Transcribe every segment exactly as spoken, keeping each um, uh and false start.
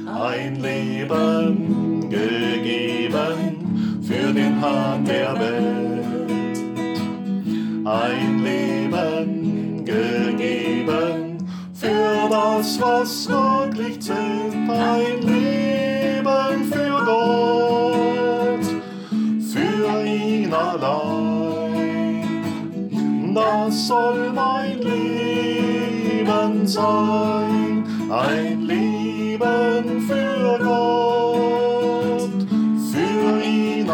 ein Leben gegeben für den Herrn der Welt. Ein Leben gegeben für das, was wirklich zählt. Ein Leben für Gott, für ihn allein. Das soll mein Leben sein, ein Leben für Gott, für ihn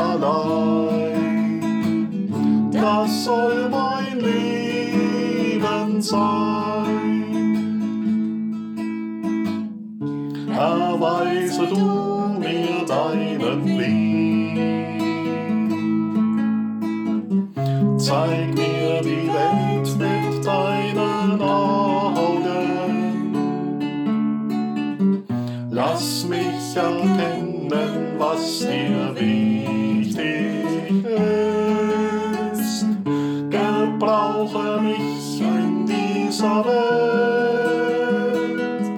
allein. Das soll mein Leben sein. Erweise du mir deinen Blick, zeig mir die Welt mit deinen Augen. Lass mich erkennen, was dir wichtig ist. Gebrauche mich in dieser Welt.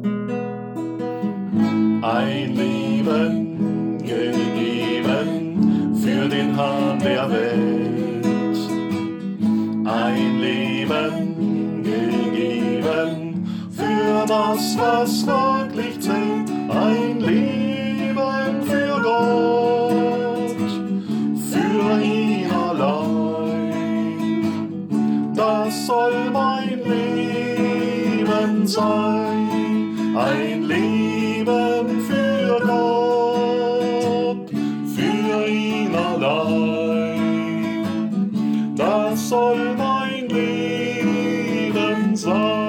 Ein Leben gegeben für den Herrn der Welt. Ein Leben gegeben für das, was wirklich zählt. Ein Leben für Gott, für ihn allein. Das soll mein Leben sein, ein Leben für Gott, für ihn allein. Das soll mein Leben sein.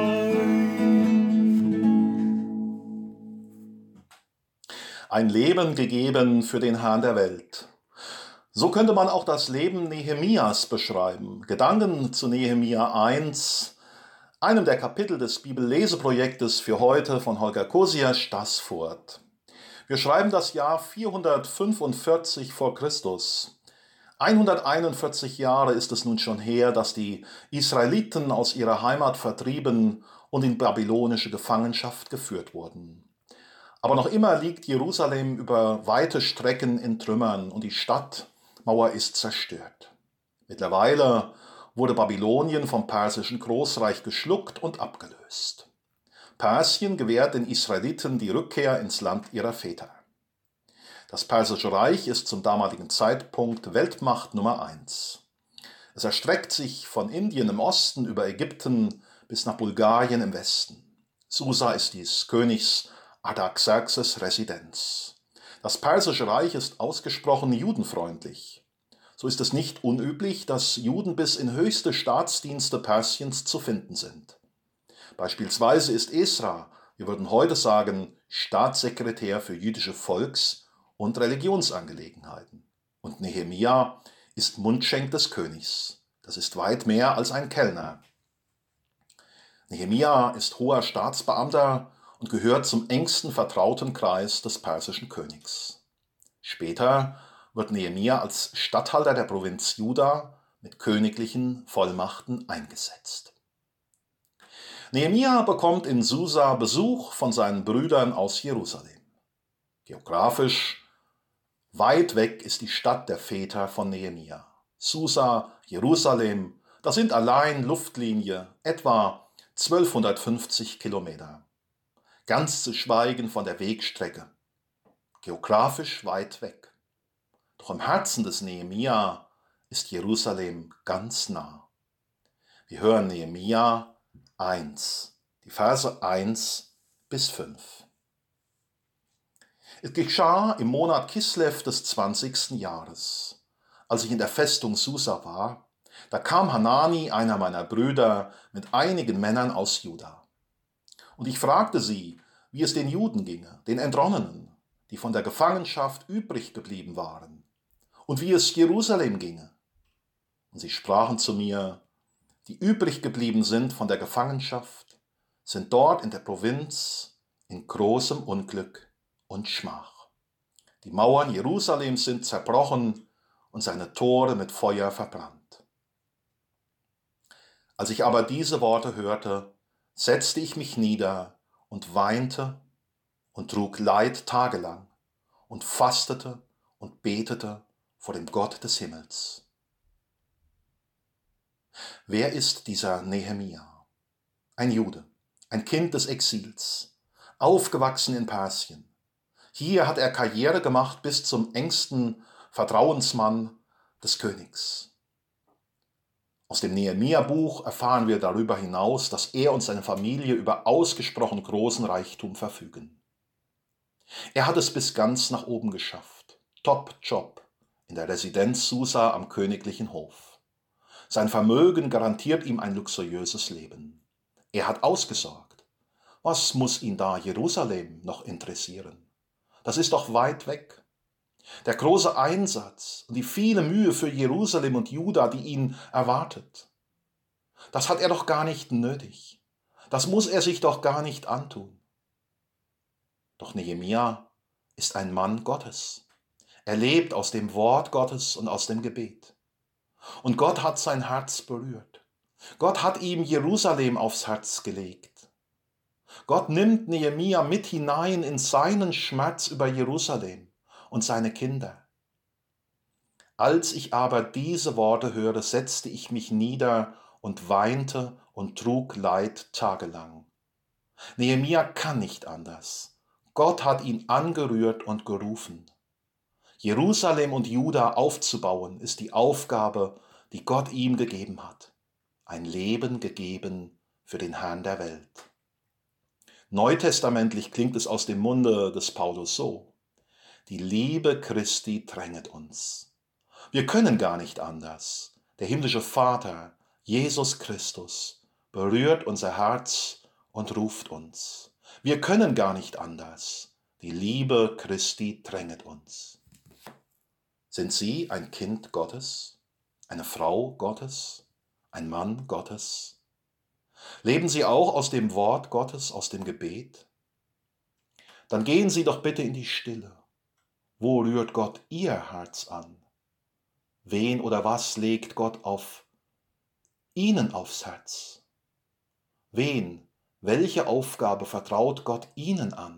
Ein Leben gegeben für den Herrn der Welt. So könnte man auch das Leben Nehemias beschreiben. Gedanken zu Nehemia eins, einem der Kapitel des Bibelleseprojektes für heute von Holger Kosiasch, das fort. Wir schreiben das Jahr vierhundertfünfundvierzig vor Christus. hunderteinundvierzig Jahre ist es nun schon her, dass die Israeliten aus ihrer Heimat vertrieben und in babylonische Gefangenschaft geführt wurden. Aber noch immer liegt Jerusalem über weite Strecken in Trümmern und die Stadtmauer ist zerstört. Mittlerweile wurde Babylonien vom persischen Großreich geschluckt und abgelöst. Persien gewährt den Israeliten die Rückkehr ins Land ihrer Väter. Das Persische Reich ist zum damaligen Zeitpunkt Weltmacht Nummer eins. Es erstreckt sich von Indien im Osten über Ägypten bis nach Bulgarien im Westen. Susa ist dies Königs Artaxerxes Residenz. Das Persische Reich ist ausgesprochen judenfreundlich. So ist es nicht unüblich, dass Juden bis in höchste Staatsdienste Persiens zu finden sind. Beispielsweise ist Esra, wir würden heute sagen, Staatssekretär für jüdische Volks- und Religionsangelegenheiten. Und Nehemia ist Mundschenk des Königs. Das ist weit mehr als ein Kellner. Nehemia ist hoher Staatsbeamter und gehört zum engsten Vertrautenkreis des persischen Königs. Später wird Nehemia als Statthalter der Provinz Juda mit königlichen Vollmachten eingesetzt. Nehemia bekommt in Susa Besuch von seinen Brüdern aus Jerusalem. Geografisch weit weg ist die Stadt der Väter von Nehemia. Susa, Jerusalem, das sind allein Luftlinie etwa zwölfhundertfünfzig Kilometer. Ganz zu schweigen von der Wegstrecke. Geografisch weit weg. Doch im Herzen des Nehemia ist Jerusalem ganz nah. Wir hören Nehemia eins, die Verse eins bis fünf. Es geschah im Monat Kislev des zwanzigsten Jahres, als ich in der Festung Susa war, da kam Hanani, einer meiner Brüder, mit einigen Männern aus Juda. Und ich fragte sie, wie es den Juden ginge, den Entronnenen, die von der Gefangenschaft übrig geblieben waren, und wie es Jerusalem ginge. Und sie sprachen zu mir, die übrig geblieben sind von der Gefangenschaft, sind dort in der Provinz in großem Unglück und Schmach. Die Mauern Jerusalems sind zerbrochen und seine Tore mit Feuer verbrannt. Als ich aber diese Worte hörte, setzte ich mich nieder und weinte und trug Leid tagelang und fastete und betete vor dem Gott des Himmels. Wer ist dieser Nehemia? Ein Jude, ein Kind des Exils, aufgewachsen in Persien. Hier hat er Karriere gemacht bis zum engsten Vertrauensmann des Königs. Aus dem Nehemia-Buch erfahren wir darüber hinaus, dass er und seine Familie über ausgesprochen großen Reichtum verfügen. Er hat es bis ganz nach oben geschafft. Top-Job in der Residenz Susa am königlichen Hof. Sein Vermögen garantiert ihm ein luxuriöses Leben. Er hat ausgesorgt. Was muss ihn da Jerusalem noch interessieren? Das ist doch weit weg. Der große Einsatz und die viele Mühe für Jerusalem und Juda, die ihn erwartet, das hat er doch gar nicht nötig. Das muss er sich doch gar nicht antun. Doch Nehemia ist ein Mann Gottes. Er lebt aus dem Wort Gottes und aus dem Gebet. Und Gott hat sein Herz berührt. Gott hat ihm Jerusalem aufs Herz gelegt. Gott nimmt Nehemia mit hinein in seinen Schmerz über Jerusalem und seine Kinder. Als ich aber diese Worte hörte, setzte ich mich nieder und weinte und trug Leid tagelang. Nehemia kann nicht anders. Gott hat ihn angerührt und gerufen. Jerusalem und Juda aufzubauen, ist die Aufgabe, die Gott ihm gegeben hat. Ein Leben gegeben für den Herrn der Welt. Neutestamentlich klingt es aus dem Munde des Paulus so: Die Liebe Christi dränget uns. Wir können gar nicht anders. Der himmlische Vater, Jesus Christus, berührt unser Herz und ruft uns. Wir können gar nicht anders. Die Liebe Christi dränget uns. Sind Sie ein Kind Gottes, eine Frau Gottes, ein Mann Gottes? Leben Sie auch aus dem Wort Gottes, aus dem Gebet? Dann gehen Sie doch bitte in die Stille. Wo rührt Gott Ihr Herz an? Wen oder was legt Gott auf Ihnen aufs Herz? Wen, welche Aufgabe vertraut Gott Ihnen an?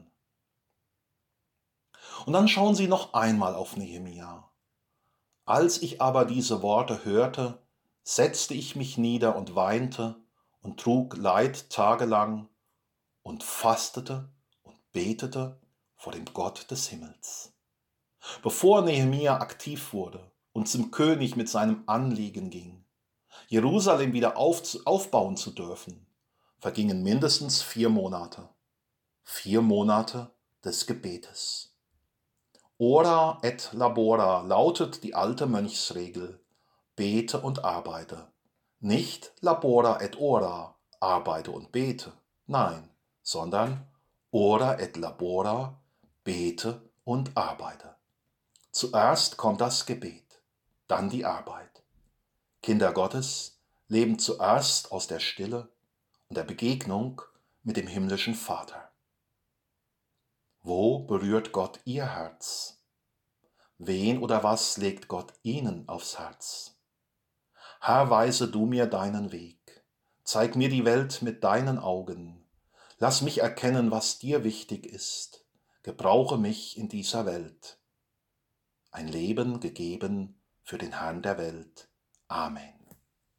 Und dann schauen Sie noch einmal auf Nehemia. Als ich aber diese Worte hörte, setzte ich mich nieder und weinte und trug Leid tagelang und fastete und betete vor dem Gott des Himmels. Bevor Nehemia aktiv wurde und zum König mit seinem Anliegen ging, Jerusalem wieder auf, aufbauen zu dürfen, vergingen mindestens vier Monate. Vier Monate des Gebetes. Ora et labora lautet die alte Mönchsregel: Bete und arbeite. Nicht labora et ora, arbeite und bete. Nein, sondern ora et labora, bete und arbeite. Zuerst kommt das Gebet, dann die Arbeit. Kinder Gottes leben zuerst aus der Stille und der Begegnung mit dem himmlischen Vater. Wo berührt Gott Ihr Herz? Wen oder was legt Gott Ihnen aufs Herz? Herr, weise du mir deinen Weg. Zeig mir die Welt mit deinen Augen. Lass mich erkennen, was dir wichtig ist. Gebrauche mich in dieser Welt. Ein Leben gegeben für den Herrn der Welt. Amen.